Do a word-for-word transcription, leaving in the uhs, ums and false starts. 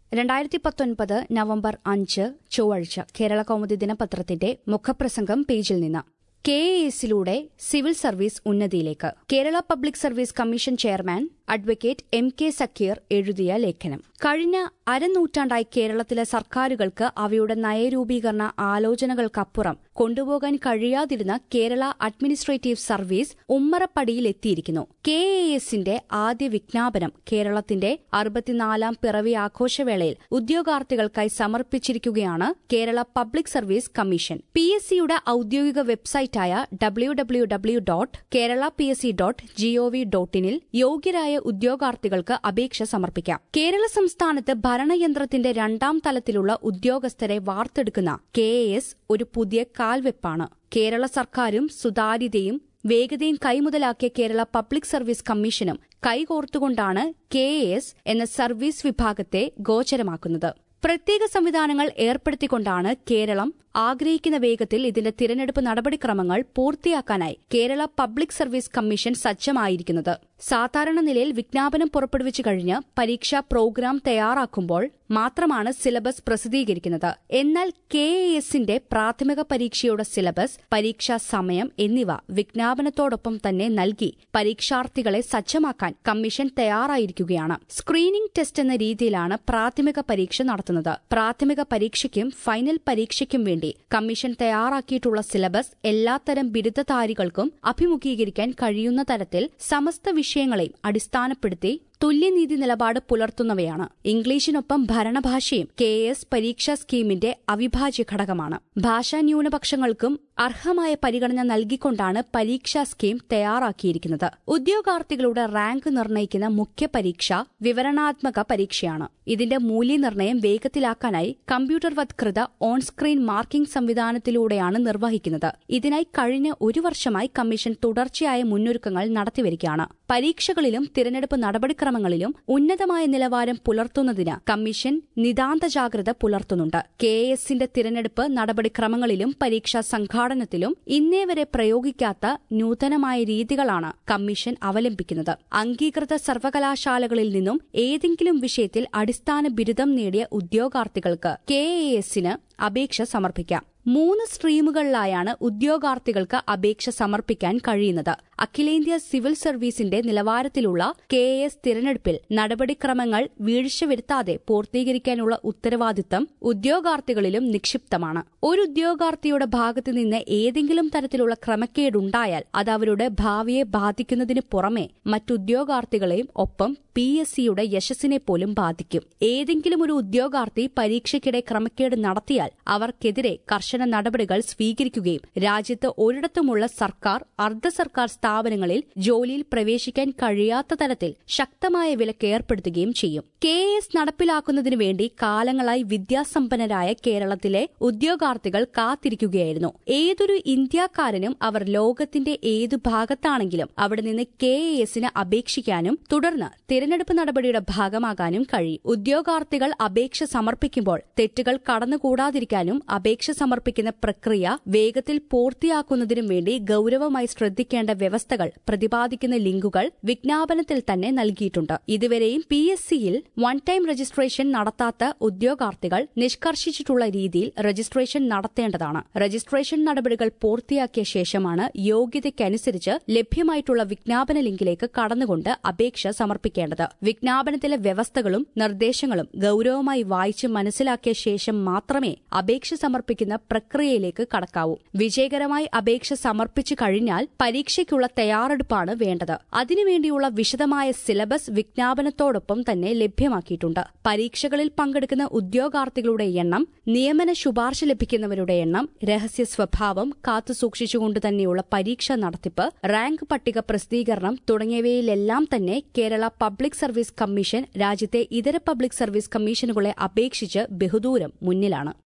രണ്ടായിരത്തി പത്തൊൻപത് നവംബർ അഞ്ച് ചൊവ്വാഴ്ച കേരള കൗമുദി ദിനപത്രത്തിന്റെ മുഖപ്രസംഗം പേജിൽ നിന്ന്. കെ എ എസിലൂടെ സിവിൽ സർവീസ് ഉന്നതിയിലേക്ക്. Kerala public service commission chairman advocate M K Zakir എഴുതിയ ലേഖനം. കഴിഞ്ഞ അരനൂറ്റാണ്ടായി കേരളത്തിലെ സർക്കാരുകൾക്ക് അവയുടെ നയരൂപീകരണ ആലോചനകൾക്കപ്പുറം കൊണ്ടുപോകാൻ കഴിയാതിരുന്ന കേരള അഡ്മിനിസ്ട്രേറ്റീവ് സർവീസ് ഉമ്മറപ്പടിയിലെത്തിയിരിക്കുന്നു. കെ എ എസിന്റെ ആദ്യ വിജ്ഞാപനം കേരളത്തിന്റെ അറുപത്തിനാലാം പിറവി ആഘോഷവേളയിൽ ഉദ്യോഗാർത്ഥികൾക്കായി സമർപ്പിച്ചിരിക്കുകയാണ് Kerala public service commission. P S സിയുടെ ഔദ്യോഗിക വെബ്സൈറ്റായ W W W dot Kerala P S C dot G O V dot ഇനിൽ യോഗ്യരായ ഉദ്യോഗാർത്ഥികൾക്ക് അപേക്ഷ സമർപ്പിക്കാം. കേരള സംസ്ഥാനത്ത് ഭരണയന്ത്രത്തിന്റെ രണ്ടാം തലത്തിലുള്ള ഉദ്യോഗസ്ഥരെ വാർത്തെടുക്കുന്ന കെ എ എസ് ഒരു പുതിയ കാൽവെപ്പാണ്. കേരള സർക്കാരും സുതാര്യതയും വേഗതയും കൈമുതലാക്കിയ കേരള പബ്ലിക് സർവീസ് കമ്മീഷനും കൈകോർത്തുകൊണ്ടാണ് കെ എ എസ് എന്ന സർവീസ് വിഭാഗത്തെ ഗോചരമാക്കുന്നത്. പ്രത്യേക സംവിധാനങ്ങൾ ഏർപ്പെടുത്തിക്കൊണ്ടാണ് കേരളം ആഗ്രഹിക്കുന്ന വേഗത്തിൽ ഇതിന്റെ തിരഞ്ഞെടുപ്പ് നടപടിക്രമങ്ങൾ പൂർത്തിയാക്കാനായി കേരള പബ്ലിക് സർവീസ് കമ്മീഷൻ സജ്ജമായിരിക്കുന്നത്. സാധാരണ നിലയിൽ വിജ്ഞാപനം പുറപ്പെടുവിച്ചു കഴിഞ്ഞ് പരീക്ഷാ പ്രോഗ്രാം തയ്യാറാക്കുമ്പോൾ മാത്രമാണ് സിലബസ് പ്രസിദ്ധീകരിക്കുന്നത്. എന്നാൽ കെ എ എസിന്റെ പ്രാഥമിക പരീക്ഷയുടെ സിലബസ്, പരീക്ഷാ സമയം എന്നിവ വിജ്ഞാപനത്തോടൊപ്പം തന്നെ നൽകി പരീക്ഷാർത്ഥികളെ സജ്ജമാക്കാൻ കമ്മീഷൻ തയ്യാറായിരിക്കുകയാണ്. സ്ക്രീനിംഗ് ടെസ്റ്റ് എന്ന രീതിയിലാണ് പ്രാഥമിക പരീക്ഷ നടത്തുന്നത്. പ്രാഥമിക പരീക്ഷയ്ക്കും ഫൈനൽ പരീക്ഷയ്ക്കും വേണ്ടി കമ്മീഷൻ തയ്യാറാക്കിയിട്ടുള്ള സിലബസ് എല്ലാത്തരം ബിരുദധാരികൾക്കും അഭിമുഖീകരിക്കാൻ കഴിയുന്ന തരത്തിൽ സമസ്ത വിഷയങ്ങളെയും അടിസ്ഥാനപ്പെടുത്തി തുല്യനീതി നിലപാട് പുലർത്തുന്നവയാണ്. ഇംഗ്ലീഷിനൊപ്പം ഭരണഭാഷയും കെ എ എസ് പരീക്ഷാ സ്കീമിന്റെ അവിഭാജ്യ ഘടകമാണ്. ഭാഷാ ന്യൂനപക്ഷങ്ങൾക്കും അർഹമായ പരിഗണന നൽകിക്കൊണ്ടാണ് പരീക്ഷാ സ്കീം തയ്യാറാക്കിയിരിക്കുന്നത്. ഉദ്യോഗാർത്ഥികളുടെ റാങ്ക് നിർണ്ണയിക്കുന്ന മുഖ്യ പരീക്ഷ വിവരണാത്മക പരീക്ഷയാണ്. ഇതിന്റെ മൂല്യനിർണ്ണയം വേഗത്തിലാക്കാനായി കമ്പ്യൂട്ടർവത്കൃത ഓൺ സ്ക്രീൻ മാർക്കിംഗ് സംവിധാനത്തിലൂടെയാണ് നിർവഹിക്കുന്നത്. ഇതിനായി കഴിഞ്ഞ ഒരു വർഷമായി കമ്മീഷൻ തുടർച്ചയായ മുന്നൊരുക്കങ്ങൾ നടത്തിവരികയാണ്. പരീക്ഷകളിലും തിരഞ്ഞെടുപ്പ് നടപടിക്രമങ്ങളിലും ഉന്നതമായ നിലവാരം പുലർത്തുന്നതിന് കമ്മീഷൻ നിതാന്ത ജാഗ്രത പുലർത്തുന്നുണ്ട്. കെ എ എസിന്റെ തിരഞ്ഞെടുപ്പ് നടപടിക്രമങ്ങളിലും പരീക്ഷാ സംഘാടനത്തിലും ഇന്നേവരെ പ്രയോഗിക്കാത്ത നൂതനമായ രീതികളാണ് കമ്മീഷൻ അവലംബിക്കുന്നത്. അംഗീകൃത സർവകലാശാലകളിൽ നിന്നും ഏതെങ്കിലും വിഷയത്തിൽ അടിസ്ഥാന ബിരുദം നേടിയ ഉദ്യോഗാർത്ഥികൾക്ക് കെ എ എസിന് അപേക്ഷ സമർപ്പിക്കാം. മൂന്ന് സ്ട്രീമുകളിലായാണ് ഉദ്യോഗാർത്ഥികൾക്ക് അപേക്ഷ സമർപ്പിക്കാൻ കഴിയുന്നത്. അഖിലേന്ത്യാ സിവിൽ സർവീസിന്റെ നിലവാരത്തിലുള്ള കെ എ എസ് തിരഞ്ഞെടുപ്പിൽ നടപടിക്രമങ്ങൾ വീഴ്ച വരുത്താതെ പൂർത്തീകരിക്കാനുള്ള ഉത്തരവാദിത്തം ഉദ്യോഗാർത്ഥികളിലും നിക്ഷിപ്തമാണ്. ഒരു ഉദ്യോഗാർത്ഥിയുടെ ഭാഗത്തുനിന്ന് ഏതെങ്കിലും തരത്തിലുള്ള ക്രമക്കേടുണ്ടായാൽ അത് അവരുടെ ഭാവിയെ ബാധിക്കുന്നതിന് പുറമെ മറ്റുദ്യോഗാർത്ഥികളെയും ഒപ്പം പി എസ് സിയുടെ യശസ്സിനെ പോലും ബാധിക്കും. ഏതെങ്കിലും ഒരു ഉദ്യോഗാർത്ഥി പരീക്ഷയ്ക്കിടെ ക്രമക്കേട് നടത്തിയാൽ അവർക്കെതിരെ കർശന നടപടികൾ സ്വീകരിക്കുകയും രാജ്യത്ത് ഒരിടത്തുമുള്ള സർക്കാർ, അർദ്ധ സർക്കാർ സ്ഥാപനങ്ങളിൽ ജോലിയിൽ പ്രവേശിക്കാൻ കഴിയാത്ത തരത്തിൽ ശക്തമായ വിലക്ക് ഏർപ്പെടുത്തുകയും ചെയ്യും. കെ എ എസ് നടപ്പിലാക്കുന്നതിനു വേണ്ടി കാലങ്ങളായി വിദ്യാസമ്പന്നരായ കേരളത്തിലെ ഉദ്യോഗാർത്ഥികൾ കാത്തിരിക്കുകയായിരുന്നു. ഏതൊരു ഇന്ത്യക്കാരനും അവർ ലോകത്തിന്റെ ഏതു ഭാഗത്താണെങ്കിലും അവിടെ നിന്ന് കെ എ എസിന് അപേക്ഷിക്കാനും തുടർന്ന് തിരഞ്ഞെടുപ്പ് നടപടിയുടെ ഭാഗമാകാനും കഴിയും. ഉദ്യോഗാർത്ഥികൾ അപേക്ഷ സമർപ്പിക്കുമ്പോൾ തെറ്റുകൾ കടന്നുകൂടാതിരിക്കാനും അപേക്ഷ സമർപ്പിക്കുന്ന പ്രക്രിയ വേഗത്തിൽ പൂർത്തിയാക്കുന്നതിനും വേണ്ടി ഗൌരവമായി ശ്രദ്ധിക്കേണ്ട വ്യവസ്ഥകൾ പ്രതിപാദിക്കുന്ന ലിങ്കുകൾ വിജ്ഞാപനത്തിൽ തന്നെ നൽകിയിട്ടുണ്ട്. ഇതുവരെയും പി എസ് സിയിൽ വൺ ടൈം രജിസ്ട്രേഷൻ നടത്താത്ത ഉദ്യോഗാർത്ഥികൾ നിഷ്കർഷിച്ചിട്ടുള്ള രീതിയിൽ രജിസ്ട്രേഷൻ നടത്തേണ്ടതാണ്. രജിസ്ട്രേഷൻ നടപടികൾ പൂർത്തിയാക്കിയ ശേഷമാണ് യോഗ്യതയ്ക്കനുസരിച്ച് ലഭ്യമായിട്ടുള്ള വിജ്ഞാപന ലിങ്കിലേക്ക് കടന്നുകൊണ്ട് അപേക്ഷ സമർപ്പിക്കേണ്ടത്. വിജ്ഞാപനത്തിലെ വ്യവസ്ഥകളും നിർദ്ദേശങ്ങളും ഗൌരവമായി വായിച്ച് മനസ്സിലാക്കിയ ശേഷം മാത്രമേ അപേക്ഷ സമർപ്പിക്കുന്ന പ്രക്രിയയിലേക്ക് കടക്കാവൂ. വിജയകരമായി അപേക്ഷ സമർപ്പിച്ചു കഴിഞ്ഞാൽ പരീക്ഷയ്ക്കുള്ള തയ്യാറെടുപ്പാണ് വേണ്ടത്. അതിനുവേണ്ടിയുള്ള വിശദമായ സിലബസ് വിജ്ഞാപനത്തോടൊപ്പം തന്നെ ലഭ്യമാക്കിയിട്ടുണ്ട്. പരീക്ഷകളിൽ പങ്കെടുക്കുന്ന ഉദ്യോഗാർത്ഥികളുടെ എണ്ണം, നിയമന ശുപാർശ ലഭിക്കുന്നവരുടെ എണ്ണം, രഹസ്യ സ്വഭാവം കാത്തുസൂക്ഷിച്ചുകൊണ്ട് തന്നെയുള്ള പരീക്ഷാ നടത്തിപ്പ്, റാങ്ക് പട്ടിക പ്രസിദ്ധീകരണം തുടങ്ങിയവയിലെല്ലാം തന്നെ കേരള പബ്ലിക് സർവീസ് കമ്മീഷൻ രാജ്യത്തെ ഇതര പബ്ലിക് സർവീസ് കമ്മീഷനുകളെ അപേക്ഷിച്ച് ബഹുദൂരം മുന്നിലാണ്.